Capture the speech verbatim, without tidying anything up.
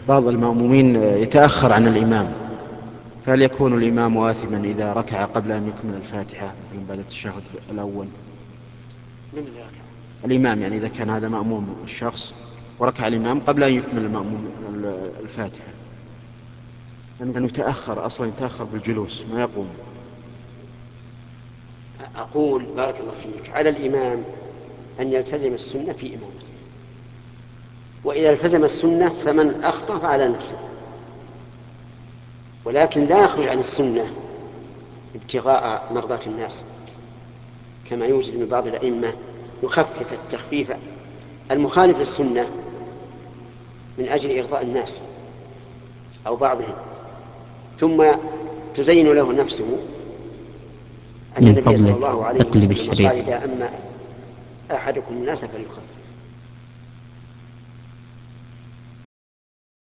بعض المأمومين يتأخر عن الإمام، فهل يكون الإمام آثما إذا ركع قبل أن يكمل الفاتحة مثل بعد التشهد الأول؟ من اللي ركع؟ الإمام، يعني إذا كان هذا مأموم الشخص وركع الإمام قبل أن يكمل المأموم الفاتحة، لأنه يتأخر أصلا، يتأخر بالجلوس ما يقوم. أقول بارك الله فيك، على الإمام أن يلتزم السنة في إمامته، وإذا التزم السنة فمن أخطأ فعلى نفسه، ولكن لا يخرج عن السنة ابتغاء مرضاة الناس، كما يوجد من بعض الأئمة يخفف التخفيف المخالف للسنة من أجل إرضاء الناس أو بعضهم، ثم تزين له نفسه أن من النبي صلى فضلك الله عليه اقلب وسلم قال: الشريط. إذا أما أحدكم الناس فليخفف.